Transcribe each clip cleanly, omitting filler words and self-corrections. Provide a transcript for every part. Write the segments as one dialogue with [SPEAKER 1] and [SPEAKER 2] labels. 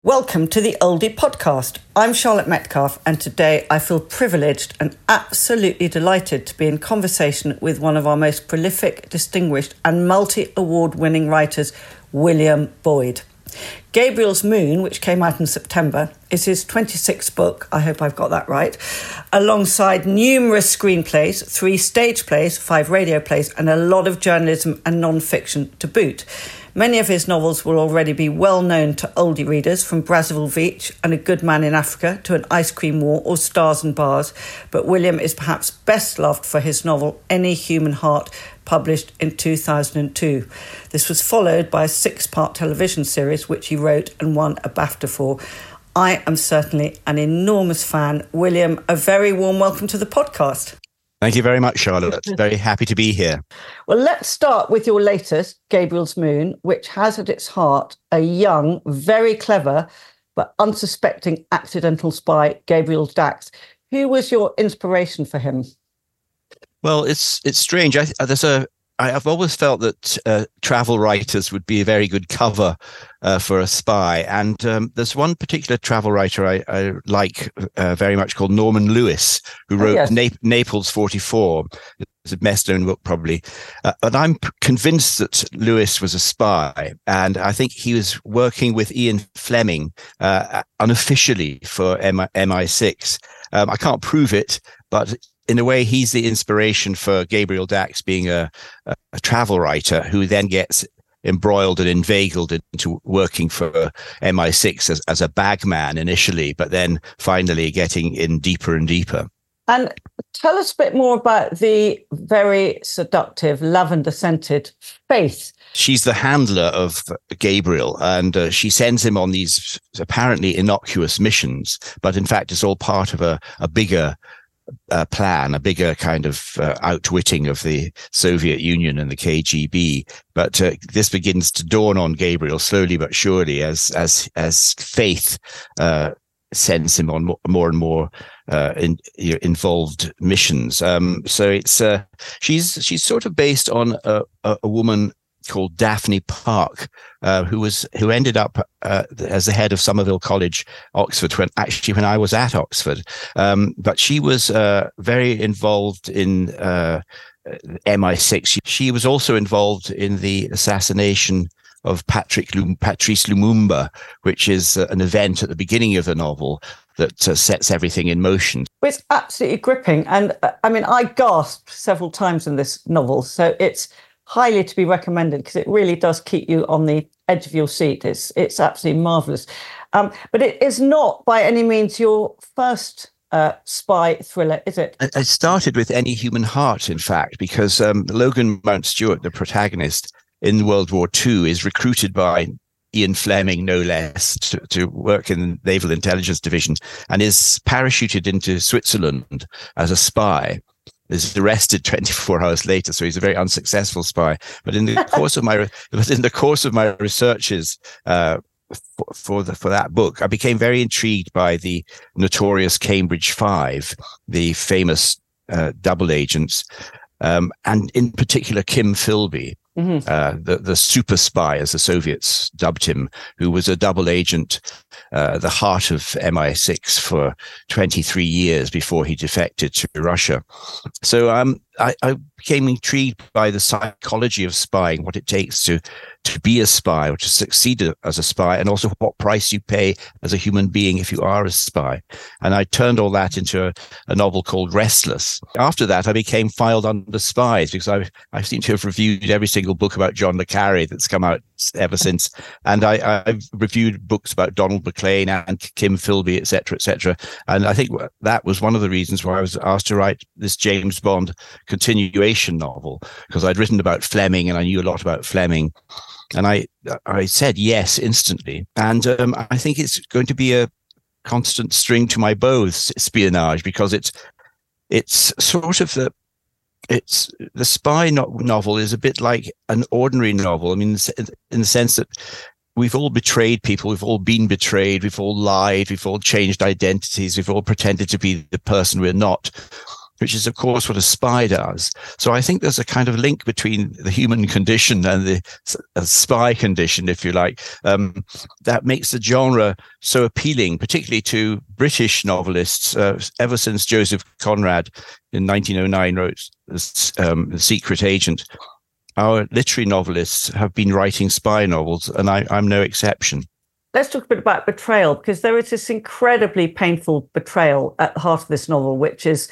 [SPEAKER 1] Welcome to the Oldie Podcast. I'm Charlotte Metcalfe, and today I feel privileged and absolutely delighted to be in conversation with one of our most prolific, distinguished and multi-award winning writers, William Boyd. Gabriel's Moon, which came out in September, is his 26th book, I hope I've got that right, alongside numerous screenplays, 3 stage plays, 5 radio plays, and a lot of journalism and non-fiction to boot. Many of his novels will already be well known to oldie readers, from Brazzaville Beach and A Good Man in Africa to An Ice Cream War or Stars and Bars, but William is perhaps best loved for his novel Any Human Heart, published in 2002. This was followed by a 6-part television series which he wrote and won a BAFTA for. I am certainly an enormous fan. William, a very warm welcome to the podcast.
[SPEAKER 2] Thank you very much, Charlotte. Very happy to be here.
[SPEAKER 1] Well, let's start with your latest, Gabriel's Moon, which has at its heart a young, very clever, but unsuspecting accidental spy, Gabriel Dax. Who was your inspiration for him?
[SPEAKER 2] Well, it's strange. I've always felt that travel writers would be a very good cover for a spy. And there's one particular travel writer I like very much called Norman Lewis, who wrote Naples 44. It's a best-known book, probably. But I'm convinced that Lewis was a spy. And I think he was working with Ian Fleming unofficially for MI6. I can't prove it, but in a way, he's the inspiration for Gabriel Dax being a travel writer who then gets embroiled and inveigled into working for MI6 as a bagman initially, but then finally getting in deeper and deeper.
[SPEAKER 1] And tell us a bit more about the very seductive, lavender-scented Faith.
[SPEAKER 2] She's the handler of Gabriel, and she sends him on these apparently innocuous missions, but in fact it's all part of a bigger plan, a bigger kind of outwitting of the Soviet Union and the KGB. But this begins to dawn on Gabriel slowly but surely as Faith sends him on more and more involved missions. So it's she's sort of based on a woman called Daphne Park, who ended up as the head of Somerville College, Oxford, when I was at Oxford. But she was very involved in MI6. She was also involved in the assassination of Patrice Lumumba, which is an event at the beginning of the novel that sets everything in motion.
[SPEAKER 1] It's absolutely gripping. And I gasped several times in this novel. So it's highly to be recommended because it really does keep you on the edge of your seat. It's absolutely marvellous. But it is not by any means your first spy thriller, is it?
[SPEAKER 2] I started with Any Human Heart, in fact, because Logan Mountstuart, the protagonist in World War II, is recruited by Ian Fleming, no less, to work in the Naval Intelligence Division and is parachuted into Switzerland as a spy. Is arrested 24 hours later, so he's a very unsuccessful spy. But in the course of my researches for that book, I became very intrigued by the notorious Cambridge Five, the famous double agents, and in particular Kim Philby. Mm-hmm. The super spy, as the Soviets dubbed him, who was a double agent, the heart of MI6 for 23 years before he defected to Russia. So I became intrigued by the psychology of spying, what it takes to be a spy or to succeed as a spy, and also what price you pay as a human being if you are a spy. And I turned all that into a novel called Restless. After that, I became filed under spies because I seem to have reviewed every single book about John le Carré that's come out ever since. And I've reviewed books about Donald McLean and Kim Philby, et cetera, And I think that was one of the reasons why I was asked to write this James Bond continuation novel, because I'd written about Fleming and I knew a lot about Fleming. And I said yes instantly. And I think it's going to be a constant string to my bow, espionage, because it's sort of the spy novel is a bit like an ordinary novel. I mean, in the sense that we've all betrayed people, we've all been betrayed, we've all lied, we've all changed identities, we've all pretended to be the person we're not. which is, of course, what a spy does. So I think there's a kind of link between the human condition and the spy condition, if you like, that makes the genre so appealing, particularly to British novelists. Ever since Joseph Conrad in 1909 wrote The Secret Agent, our literary novelists have been writing spy novels, and I'm no exception.
[SPEAKER 1] Let's talk a bit about betrayal, because there is this incredibly painful betrayal at the heart of this novel, which is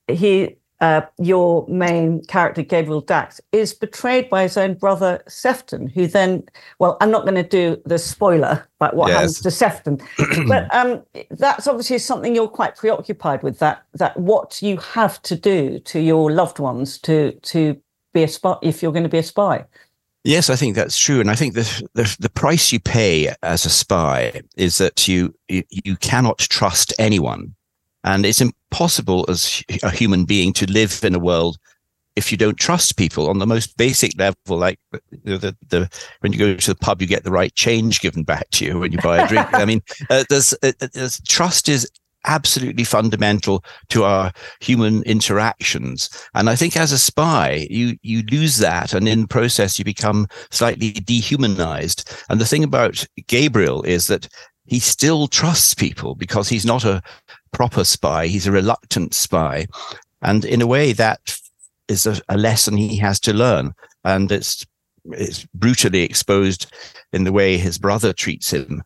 [SPEAKER 1] your main character, Gabriel Dax, is betrayed by his own brother, Sefton, who then, well, I'm not going to do the spoiler about what happens to Sefton, but that's obviously something you're quite preoccupied with, that what you have to do to your loved ones to be a spy, if you're going to be a spy.
[SPEAKER 2] Yes, I think that's true. And I think the price you pay as a spy is that you cannot trust anyone. And it's impossible as a human being to live in a world if you don't trust people on the most basic level. Like when you go to the pub, you get the right change given back to you when you buy a drink. I mean, trust is absolutely fundamental to our human interactions. And I think as a spy, you lose that. And in the process, you become slightly dehumanized. And the thing about Gabriel is that he still trusts people because he's not a proper spy. He's a reluctant spy. And in a way, that is a lesson he has to learn. And it's brutally exposed in the way his brother treats him.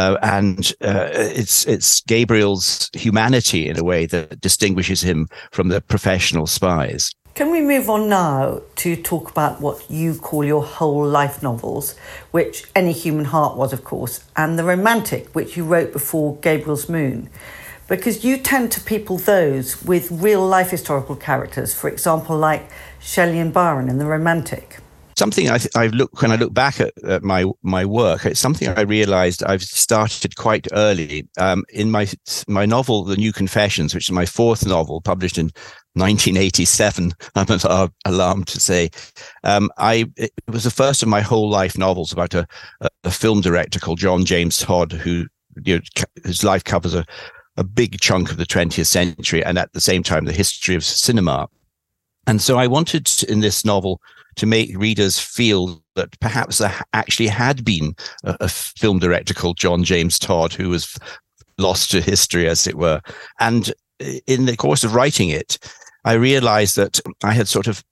[SPEAKER 2] It's Gabriel's humanity in a way that distinguishes him from the professional spies.
[SPEAKER 1] Can we move on now to talk about what you call your whole life novels, which Any Human Heart was, of course, and The Romantic, which you wrote before Gabriel's Moon? Because you tend to people those with real life historical characters, for example, like Shelley and Byron in The Romantic.
[SPEAKER 2] Something when I look back at my work, it's something I realized I've started quite early. In my novel, The New Confessions, which is my fourth novel, published in 1987, I'm alarmed to say, it was the first of my whole life novels about a film director called John James Todd, who, his life covers a big chunk of the 20th century and at the same time the history of cinema. And so I wanted in this novel to make readers feel that perhaps there actually had been a film director called John James Todd who was lost to history, as it were. And in the course of writing it, I realized that I had sort of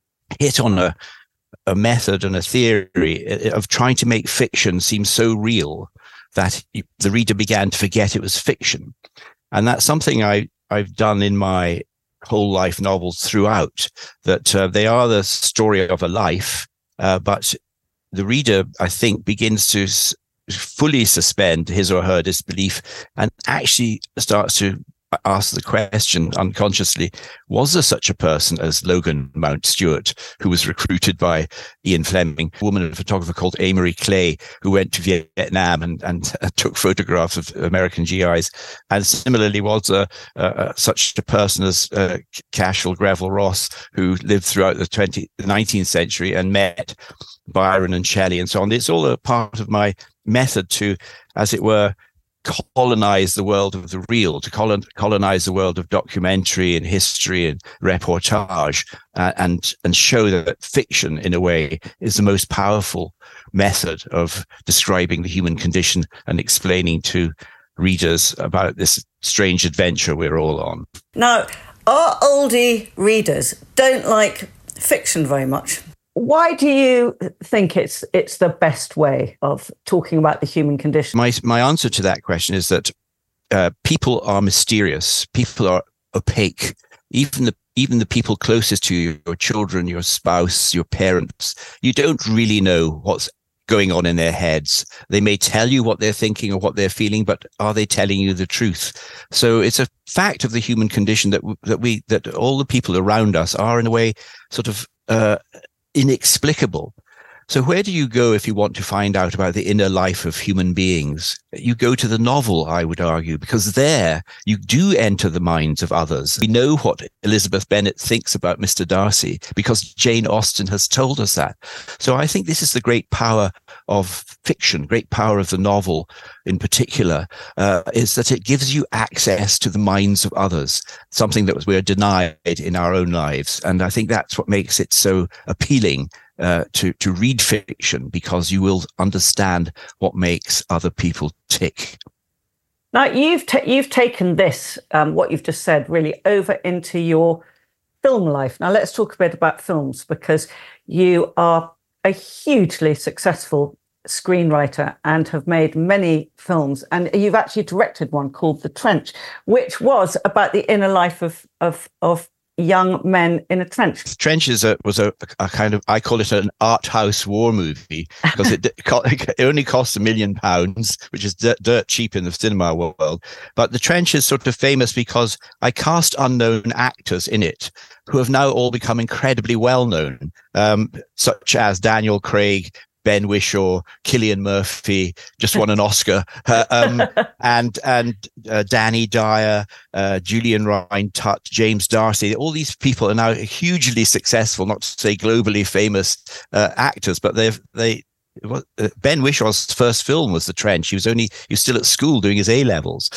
[SPEAKER 2] hit on a method and a theory of trying to make fiction seem so real that the reader began to forget it was fiction. And that's something I've done in my whole life novels throughout, that they are the story of a life, but the reader, I think, begins to fully suspend his or her disbelief and actually starts to ask the question unconsciously, was there such a person as Logan Mount Stewart, who was recruited by Ian Fleming, a woman, a photographer called Amory Clay, who went to Vietnam and took photographs of American GIs? And similarly, was such a person as Cashel Greville Ross, who lived throughout the 19th century and met Byron and Shelley and so on. It's all a part of my method to, as it were, colonize the world of the real, to colonize the world of documentary and history and reportage, and show that fiction, in a way, is the most powerful method of describing the human condition and explaining to readers about this strange adventure we're all on.
[SPEAKER 1] Now, our oldie readers don't like fiction very much. Why do you think it's the best way of talking about the human condition?
[SPEAKER 2] My answer to that question is that people are mysterious. People are opaque. Even the people closest to you, your children, your spouse, your parents, you don't really know what's going on in their heads. They may tell you what they're thinking or what they're feeling, but are they telling you the truth? So it's a fact of the human condition that all the people around us are, in a way, sort of inexplicable. So where do you go if you want to find out about the inner life of human beings? You go to the novel, I would argue, because there you do enter the minds of others. We know what Elizabeth Bennet thinks about Mr. Darcy because Jane Austen has told us that. So I think this is the great power of fiction, great power of the novel in particular, is that it gives you access to the minds of others, something that we're denied in our own lives. And I think that's what makes it so appealing to read fiction, because you will understand what makes other people tick.
[SPEAKER 1] Now, you've taken this, what you've just said, really over into your film life. Now, let's talk a bit about films, because you are a hugely successful screenwriter and have made many films. And you've actually directed one called The Trench, which was about the inner life of young men in a trench.
[SPEAKER 2] Trench was a kind of, I call it an art house war movie, because it only cost £1 million, which is dirt cheap in the cinema world. But The Trench is sort of famous because I cast unknown actors in it who have now all become incredibly well known, such as Daniel Craig, Ben Whishaw, Cillian Murphy, just won an Oscar, and Danny Dyer, Julian Rhind-Tutt, James Darcy. All these people are now hugely successful, not to say globally famous actors, but Ben Wishaw's first film was The Trench. He was still at school doing his A-levels.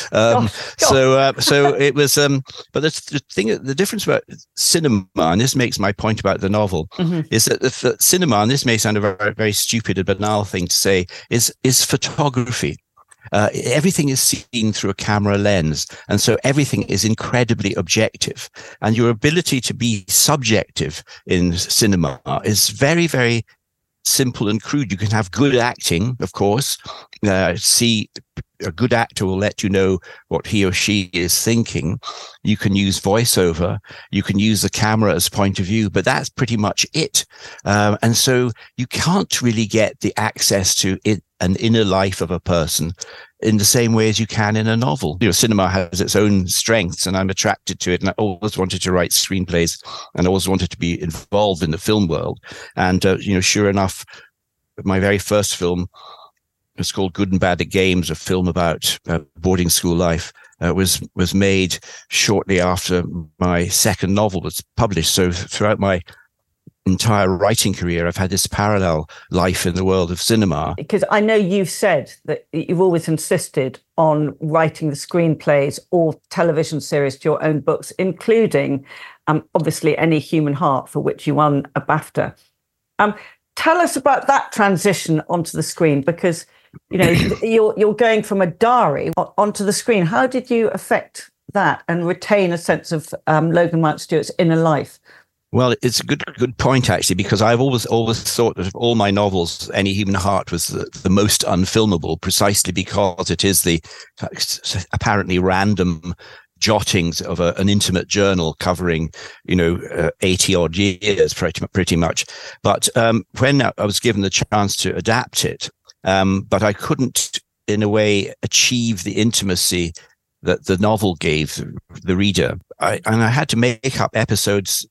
[SPEAKER 2] So it was, but the difference about cinema, and this makes my point about the novel, is that the cinema, and this may sound a very, very stupid and banal thing to say, is photography. Everything is seen through a camera lens, and so everything is incredibly objective. And your ability to be subjective in cinema is very, very simple and crude. You can have good acting, of course. See, a good actor will let you know what he or she is thinking. You can use voiceover. You can use the camera as point of view, but that's pretty much it. And so you can't really get the access to an inner life of a person in the same way as you can in a novel. Cinema has its own strengths, and I'm attracted to it. And I always wanted to write screenplays, and I always wanted to be involved in the film world. And, sure enough, my very first film was called Good and Bad at Games, a film about boarding school life, was made shortly after my second novel was published. So throughout my entire writing career, I've had this parallel life in the world of cinema.
[SPEAKER 1] Because I know you've said that you've always insisted on writing the screenplays or television series to your own books, including, obviously, Any Human Heart, for which you won a BAFTA. Tell us about that transition onto the screen, because you're going from a diary onto the screen. How did you affect that and retain a sense of Logan Mount Stewart's inner life?
[SPEAKER 2] Well, it's a good point, actually, because I've always thought that of all my novels, Any Human Heart was the most unfilmable, precisely because it is the apparently random jottings of an intimate journal covering, 80 odd years, pretty much. But when I was given the chance to adapt it, but I couldn't, in a way, achieve the intimacy that the novel gave the reader. I had to make up episodes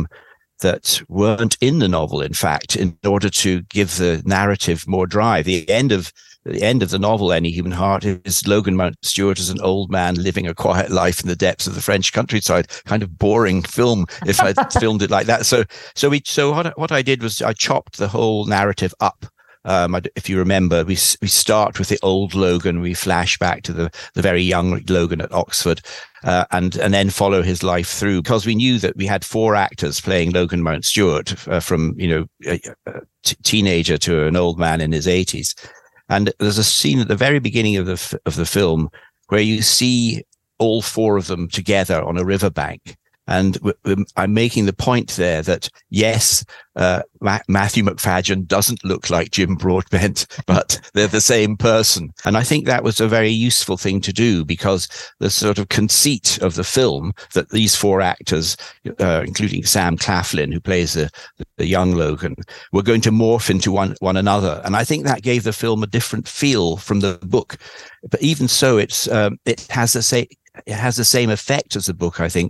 [SPEAKER 2] that weren't in the novel, in fact, in order to give the narrative more drive. The end of the novel, Any Human Heart, is Logan Mount Stewart as an old man living a quiet life in the depths of the French countryside. Kind of boring film if I'd filmed it like that. So what I did was I chopped the whole narrative up. If you remember, we start with the old Logan, we flash back to the very young Logan at Oxford, and then follow his life through, because we knew that we had 4 actors playing Logan Mount Stewart, from a teenager to an old man in his 80s. And there's a scene at the very beginning of the film where you see all 4 of them together on a riverbank. And I'm making the point there that, yes, Matthew Macfadyen doesn't look like Jim Broadbent, but they're the same person. And I think that was a very useful thing to do, because the sort of conceit of the film that these 4 actors, including Sam Claflin, who plays the young Logan, were going to morph into one another. And I think that gave the film a different feel from the book. But even so, it has the same effect as the book, I think,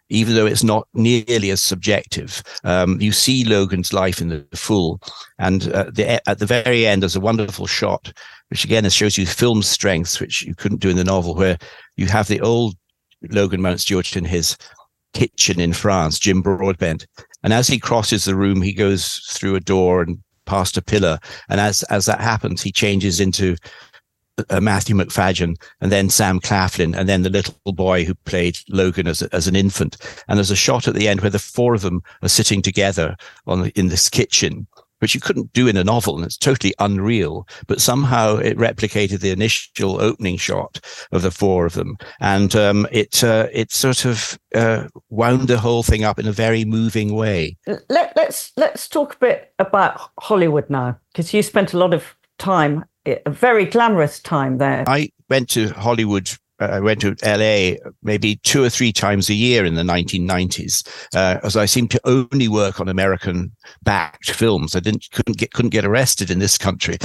[SPEAKER 2] even though it's not nearly as subjective. You see Logan's life in the full, and at the very end, there's a wonderful shot, which again shows you film strengths, which you couldn't do in the novel, where you have the old Logan Mountstuart in his kitchen in France, Jim Broadbent, and as he crosses the room, he goes through a door and past a pillar, and as that happens, he changes into Matthew McFadden, and then Sam Claflin, and then the little boy who played Logan as an infant. And there's a shot at the end where the four of them are sitting together in this kitchen, which you couldn't do in a novel, and it's totally unreal. But somehow it replicated the initial opening shot of the four of them, and it sort of wound the whole thing up in a very moving way.
[SPEAKER 1] Let's talk a bit about Hollywood now, because you spent a lot of time, a very glamorous time there.
[SPEAKER 2] I went to Hollywood. I went to LA maybe 2 or 3 times a year in the 1990s, as I seemed to only work on American-backed films. I couldn't get arrested in this country,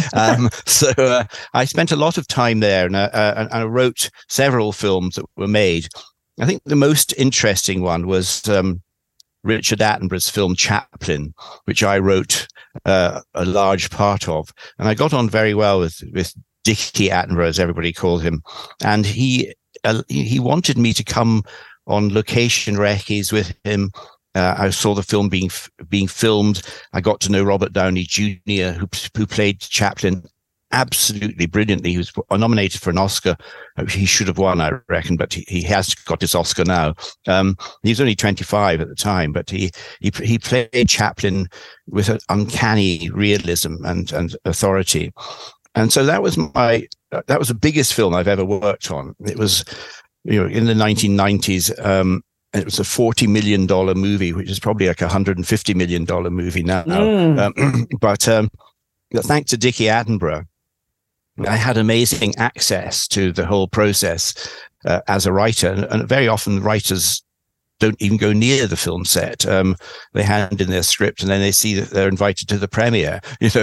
[SPEAKER 2] so I spent a lot of time there, and I wrote several films that were made. I think the most interesting one was Richard Attenborough's film Chaplin, which I wrote a large part of, and I got on very well with Dickie Attenborough, as everybody called him, and he wanted me to come on location recce's with him. I saw the film being filmed. I got to know Robert Downey Jr., who played Chaplin absolutely brilliantly. He was nominated for an Oscar. He should have won, I reckon, but he has got his Oscar now. He was only 25 at the time, but he played Chaplin with an uncanny realism and authority. And so that was the biggest film I've ever worked on. It was, in the 1990s. It was a $40 million movie, which is probably like a $150 million movie now. But thanks to Dickie Attenborough, I had amazing access to the whole process as a writer. And very often writers don't even go near the film set. They hand in their script and then they see that they're invited to the premiere.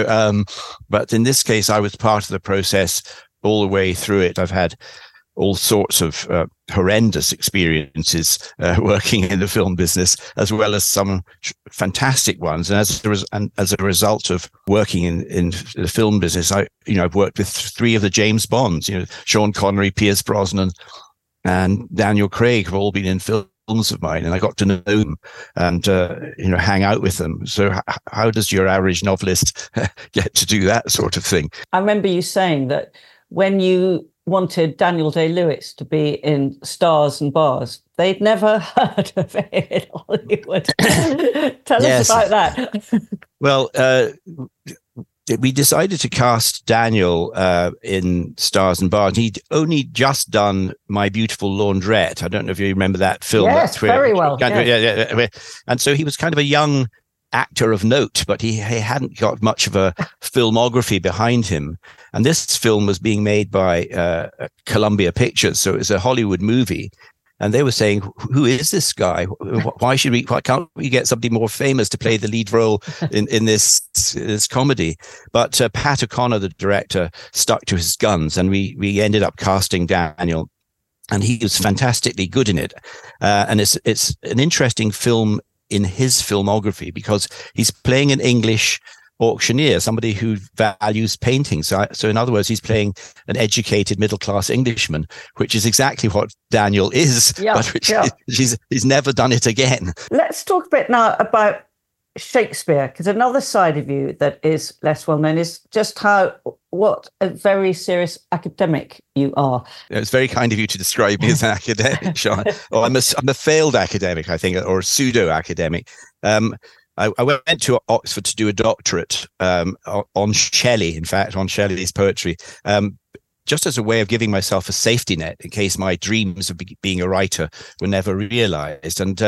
[SPEAKER 2] But in this case, I was part of the process all the way through it. I've had all sorts of horrendous experiences working in the film business, as well as some fantastic ones. And as a result of working in the film business, I've worked with 3 of the James Bonds. Sean Connery, Pierce Brosnan, and Daniel Craig have all been in films of mine, and I got to know them and hang out with them. So how does your average novelist get to do that sort of thing?
[SPEAKER 1] I remember you saying that when you wanted Daniel Day-Lewis to be in Stars and Bars, they'd never heard of it in Hollywood. Tell us about that.
[SPEAKER 2] Well, we decided to cast Daniel in Stars and Bars. He'd only just done My Beautiful Laundrette. I don't know if you remember that film.
[SPEAKER 1] Yes, very well.
[SPEAKER 2] Yeah. And so he was kind of a young actor of note, but he hadn't got much of a filmography behind him. And this film was being made by Columbia Pictures, so it was a Hollywood movie. And they were saying, "Who is this guy? Why can't we get somebody more famous to play the lead role in this comedy?" But Pat O'Connor, the director, stuck to his guns, and we ended up casting Daniel, and he was fantastically good in it. And it's an interesting film in his filmography because he's playing an English auctioneer, somebody who values painting. So in other words, he's playing an educated middle-class Englishman, which is exactly what Daniel is, he's never done it again.
[SPEAKER 1] Let's talk a bit now about Shakespeare, because another side of you that is less well known is just what a very serious academic you are.
[SPEAKER 2] It's very kind of you to describe me as an academic, Sean. Oh, I'm a failed academic, I think, or a pseudo-academic. I went to Oxford to do a doctorate on Shelley, in fact, on Shelley's poetry, just as a way of giving myself a safety net in case my dreams of being a writer were never realized. And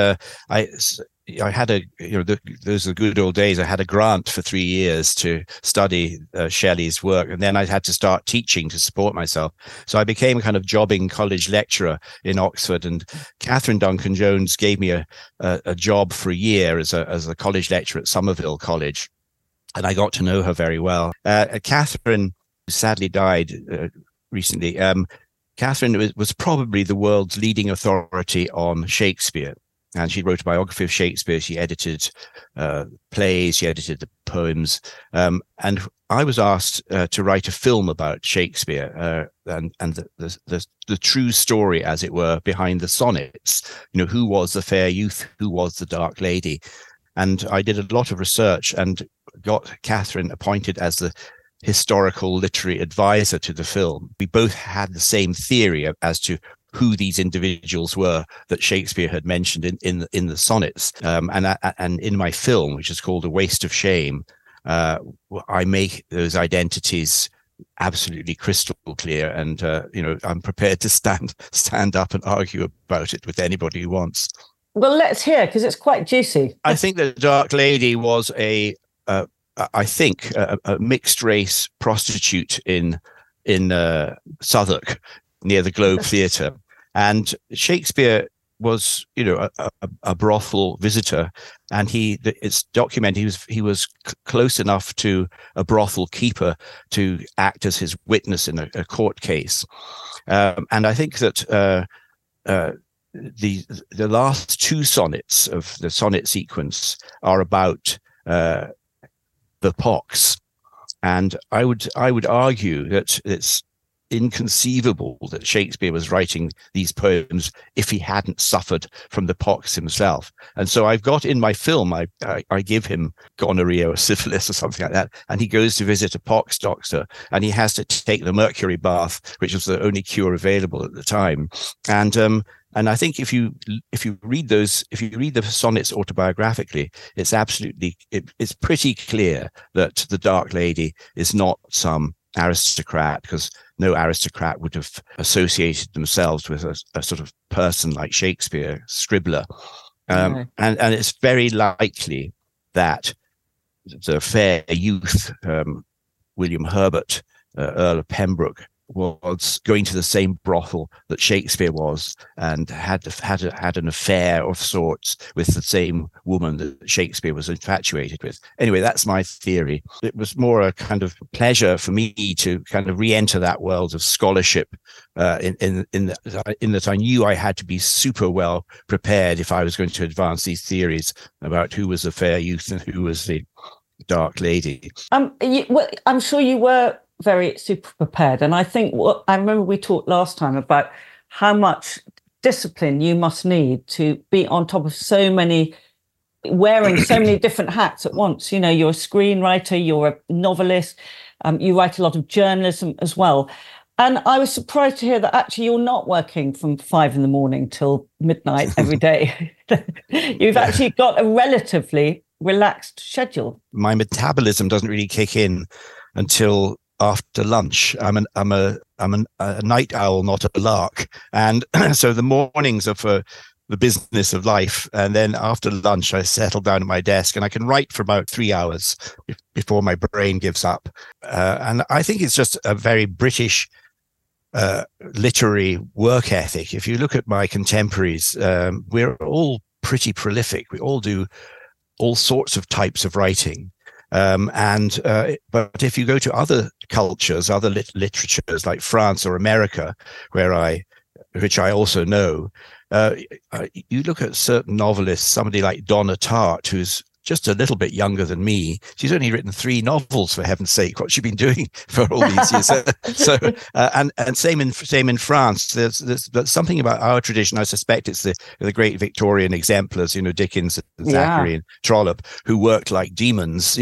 [SPEAKER 2] I had those are the good old days. I had a grant for 3 years to study Shelley's work, and then I had to start teaching to support myself. So I became a kind of jobbing college lecturer in Oxford, and Catherine Duncan-Jones gave me a job for a year as a college lecturer at Somerville College, and I got to know her very well. Catherine sadly died recently. Catherine was probably the world's leading authority on Shakespeare. and she wrote a biography of Shakespeare. She edited plays, she edited the poems, and I was asked to write a film about Shakespeare and the true story, as it were, behind the sonnets. Who was the fair youth? Who was the dark lady? And I did a lot of research and got Catherine appointed as the historical literary advisor to the film. We both had the same theory as to who these individuals were that Shakespeare had mentioned in the sonnets. And in my film, which is called A Waste of Shame, I make those identities absolutely crystal clear, and I'm prepared to stand up and argue about it with anybody who wants.
[SPEAKER 1] Well, let's hear, because it's quite juicy.
[SPEAKER 2] I think the Dark Lady was a mixed race prostitute in Southwich near the Globe Theatre, and Shakespeare was a brothel visitor, and it's documented he was close enough to a brothel keeper to act as his witness in a court case, and I think that the last two sonnets of the sonnet sequence are about the pox, and I would argue that it's inconceivable that Shakespeare was writing these poems if he hadn't suffered from the pox himself. And so I've got in my film, I give him gonorrhea or syphilis or something like that, and he goes to visit a pox doctor, and he has to take the mercury bath, which was the only cure available at the time. And I think if you read the sonnets autobiographically, it's pretty clear that the Dark Lady is not some aristocrat, because no aristocrat would have associated themselves with a sort of person like Shakespeare, scribbler. And it's very likely that the fair youth, William Herbert, Earl of Pembroke, was going to the same brothel that Shakespeare was, and had an affair of sorts with the same woman that Shakespeare was infatuated with. Anyway, that's my theory. It was more a kind of pleasure for me to kind of re-enter that world of scholarship, in that I knew I had to be super well prepared if I was going to advance these theories about who was the fair youth and who was the Dark Lady.
[SPEAKER 1] I'm sure you were very super prepared, and I think I remember we talked last time about how much discipline you must need to be on top of wearing so many different hats at once. You're a screenwriter, you're a novelist, you write a lot of journalism as well. And I was surprised to hear that actually you're not working from 5 a.m. till midnight every day. You've actually got a relatively relaxed schedule.
[SPEAKER 2] My metabolism doesn't really kick in until after lunch. I'm a night owl, not a lark, and so the mornings are for the business of life, and then after lunch I settle down at my desk and I can write for about 3 hours before my brain gives up. And I think it's just a very British literary work ethic. If you look at my contemporaries, we're all pretty prolific. We all do all sorts of types of writing. But if you go to other cultures, other literatures like France or America, which I also know, you look at certain novelists, somebody like Donna Tartt, who's just a little bit younger than me. She's only written 3 novels, for heaven's sake. What's she been doing for all these years? And same in France. There's something about our tradition. I suspect it's the great Victorian exemplars, Dickens and Thackeray and Trollope, who worked like demons,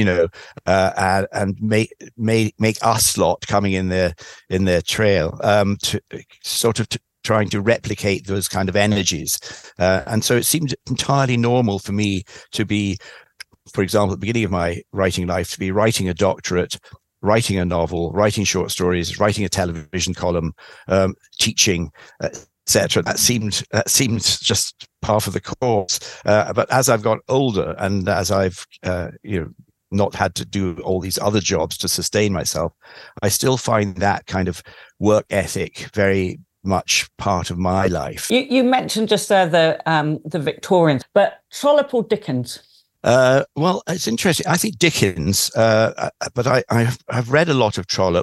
[SPEAKER 2] and make us lot coming in their trail, to sort of trying to replicate those kind of energies. And so it seemed entirely normal for me to be, for example, at the beginning of my writing life, to be writing a doctorate, writing a novel, writing short stories, writing a television column, teaching, etc. That seemed just part of the course. But as I've got older, and as I've not had to do all these other jobs to sustain myself, I still find that kind of work ethic very much part of my life.
[SPEAKER 1] You mentioned just there the Victorians, but Trollope or Dickens?
[SPEAKER 2] Well, it's interesting. I think Dickens, but I've read a lot of Trollope,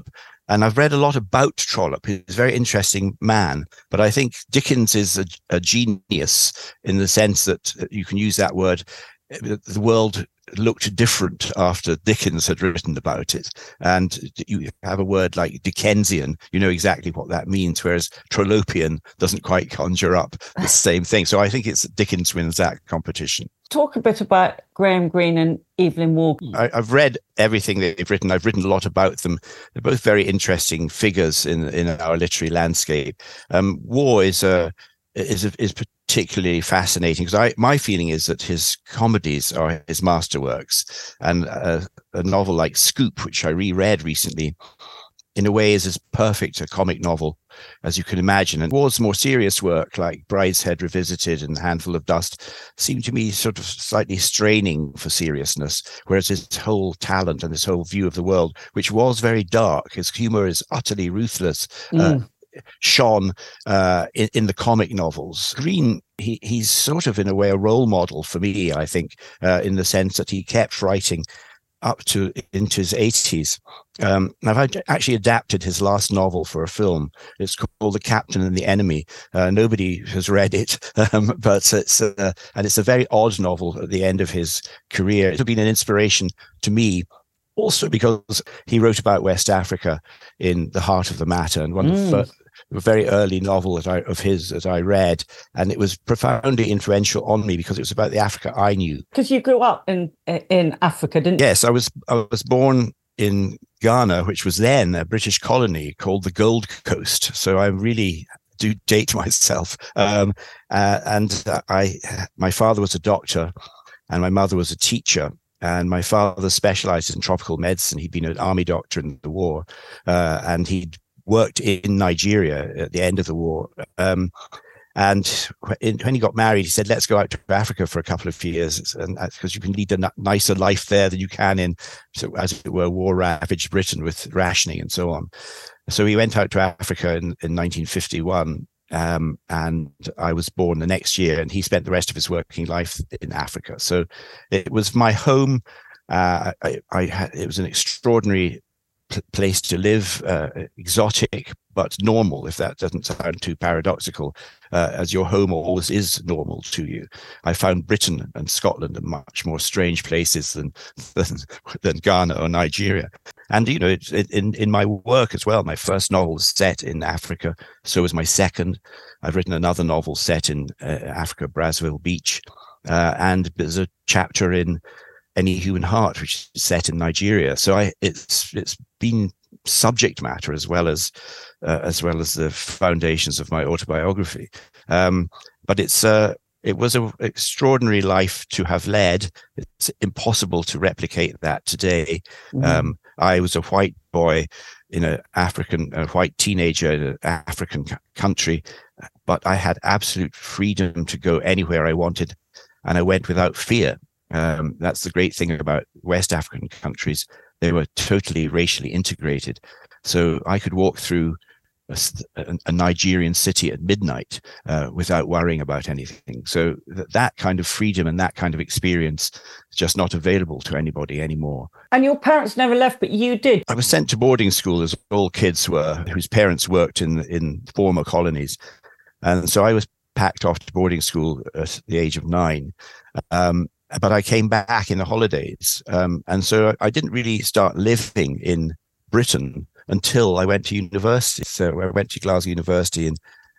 [SPEAKER 2] And I've read a lot about Trollope. He's a very interesting man. But I think Dickens is a genius in the sense that you can use that word. The world looked different after Dickens had written about it. And you have a word like Dickensian, you know exactly what that means, whereas Trollopian doesn't quite conjure up the same thing. So I think it's Dickens wins that competition.
[SPEAKER 1] Talk a bit about Graham Greene and Evelyn Waugh.
[SPEAKER 2] I've read everything they've written. I've written a lot about them. They're both very interesting figures in our literary landscape. Waugh is particularly fascinating because my feeling is that his comedies are his masterworks, and a novel like Scoop, which I reread recently, in a way is as perfect a comic novel as you can imagine. And Waugh's more serious work like Brideshead Revisited and Handful of Dust seemed to me sort of slightly straining for seriousness, whereas his whole talent and his whole view of the world, which was very dark, his humor is utterly ruthless, shone in the comic novels. Greene, he's sort of in a way a role model for me, I think, in the sense that he kept writing up to into his 80s. I've actually adapted his last novel for a film. It's called The Captain and the Enemy. Nobody has read it, but it's a very odd novel at the end of his career. It's been an inspiration to me, also because he wrote about West Africa in The Heart of the Matter, and one of the very early novel of his that I read, and it was profoundly influential on me because it was about the Africa I knew.
[SPEAKER 1] Because you grew up in Africa, didn't you?
[SPEAKER 2] Yes, I was born in Ghana, which was then a British colony called the Gold Coast. So I really do date myself. My father was a doctor, and my mother was a teacher. And my father specialized in tropical medicine. He'd been an army doctor in the war, and he'd worked in Nigeria at the end of the war. And when he got married, he said, let's go out to Africa for a couple of years, and because you can lead a nicer life there than you can in, so as it were, war-ravaged Britain with rationing and so on. So he went out to Africa in 1951, and I was born the next year, and he spent the rest of his working life in Africa. So it was my home. It was an extraordinary place to live, exotic but normal, if that doesn't sound too paradoxical, as your home always is normal to you. I found Britain and Scotland are much more strange places than Ghana or Nigeria. And, you know, in my work as well, my first novel was set in Africa. So was my second. I've written another novel set in Africa, Brazzaville Beach. And there's a chapter in Any Human Heart, which is set in Nigeria. So it's been subject matter as well as the foundations of my autobiography. But it was an extraordinary life to have led. It's impossible to replicate that today. I was a white boy in a white teenager in an African country, but I had absolute freedom to go anywhere I wanted, and I went without fear. That's the great thing about West African countries. They were totally racially integrated. So I could walk through a Nigerian city at midnight without worrying about anything. So that kind of freedom and that kind of experience is just not available to anybody anymore. And your parents never left, but you did. I was sent to boarding school, as all kids were, whose parents worked in former colonies. And so I was packed off to boarding school at the age of 9. But I came back in the holidays. And so I didn't really start living in Britain until I went to university. So I went to Glasgow University in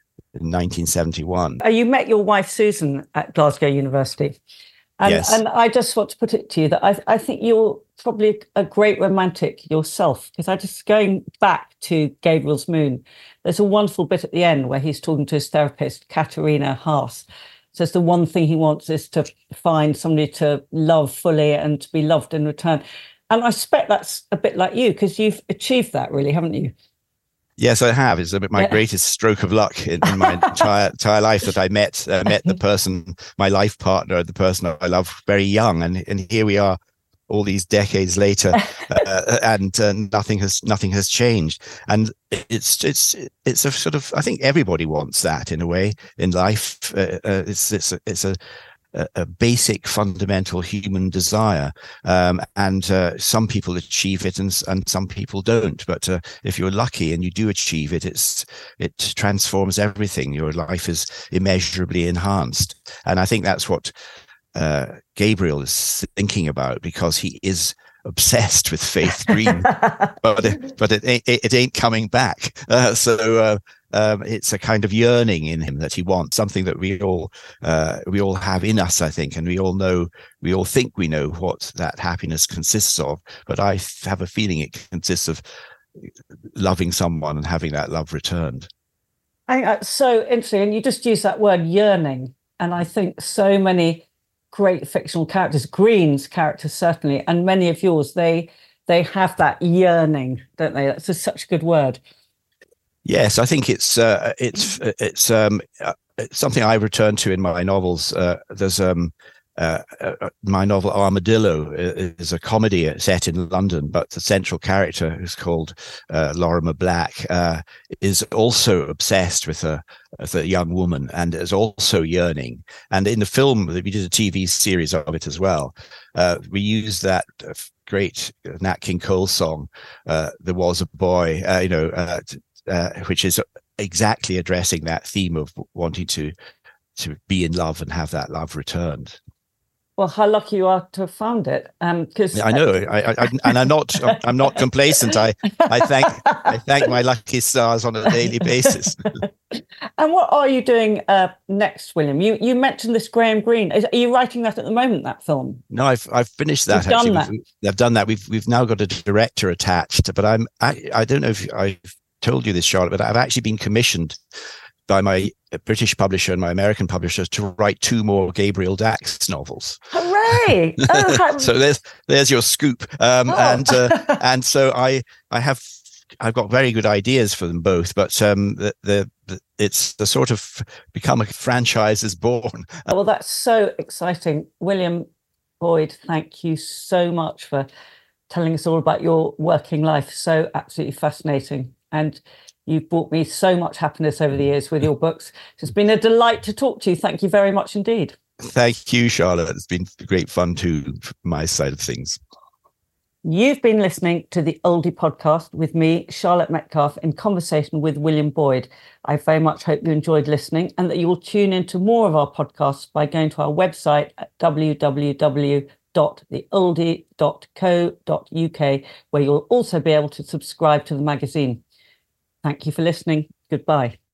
[SPEAKER 2] 1971. You met your wife, Susan, at Glasgow University. And, yes. And I just want to put it to you that I think you're probably a great romantic yourself, because I just, going back to Gabriel's Moon, there's a wonderful bit at the end where he's talking to his therapist, Katerina Haas. Says the one thing he wants is to find somebody to love fully and to be loved in return. And I suspect that's a bit like you, because you've achieved that, really, haven't you? Yes, I have. It's a bit my greatest stroke of luck in my entire life, that I met the person, my life partner, the person I love, very young, and here we are, all these decades later, and nothing has changed. And it's a sort of, I think everybody wants that in a way in life. It's a a basic fundamental human desire. And some people achieve it and some people don't. But if you're lucky and you do achieve it, it transforms everything. Your life is immeasurably enhanced. And I think that's what Gabriel is thinking about, because he is obsessed with Faith Green, but it ain't coming back. So it's a kind of yearning in him that he wants, something that we all have in us, I think, and we all think we know what that happiness consists of. But I have a feeling it consists of loving someone and having that love returned.
[SPEAKER 1] I think that's so interesting, and you just use that word yearning, and I think so many great fictional characters, Green's characters certainly, and many of yours, they have that yearning, don't they? That's just such a good word.
[SPEAKER 2] Yes, I think it's something I return to in my novels. There's my novel Armadillo is a comedy set in London, but the central character, who's called Lorimer Black, is also obsessed with a young woman and is also yearning. And in the film, we did a TV series of it as well. We used that great Nat King Cole song, "There Was a Boy," which is exactly addressing that theme of wanting to be in love and have that love returned.
[SPEAKER 1] Well, how lucky you are to have found it. Because
[SPEAKER 2] I know, and I'm not complacent. I thank my lucky stars on a daily basis.
[SPEAKER 1] And what are you doing next, William? You mentioned this Graham Greene. Are you writing that at the moment? That film?
[SPEAKER 2] No, I've finished that.
[SPEAKER 1] You've done that.
[SPEAKER 2] I've done that. We've now got a director attached. But I don't know if I've told you this, Charlotte, but I've actually been commissioned by my British publisher and my American publisher to write 2 more Gabriel Dax novels.
[SPEAKER 1] Hooray!
[SPEAKER 2] So there's your scoop. And so I've got very good ideas for them both, but it's the sort of become a franchise is born.
[SPEAKER 1] Well, that's so exciting, William Boyd. Thank you so much for telling us all about your working life. So absolutely fascinating. And you've brought me so much happiness over the years with your books. It's been a delight to talk to you. Thank you very much indeed.
[SPEAKER 2] Thank you, Charlotte. It's been great fun too, from my side of things.
[SPEAKER 1] You've been listening to the Oldie Podcast with me, Charlotte Metcalfe, in conversation with William Boyd. I very much hope you enjoyed listening and that you will tune into more of our podcasts by going to our website at www.theoldie.co.uk, where you'll also be able to subscribe to the magazine. Thank you for listening. Goodbye.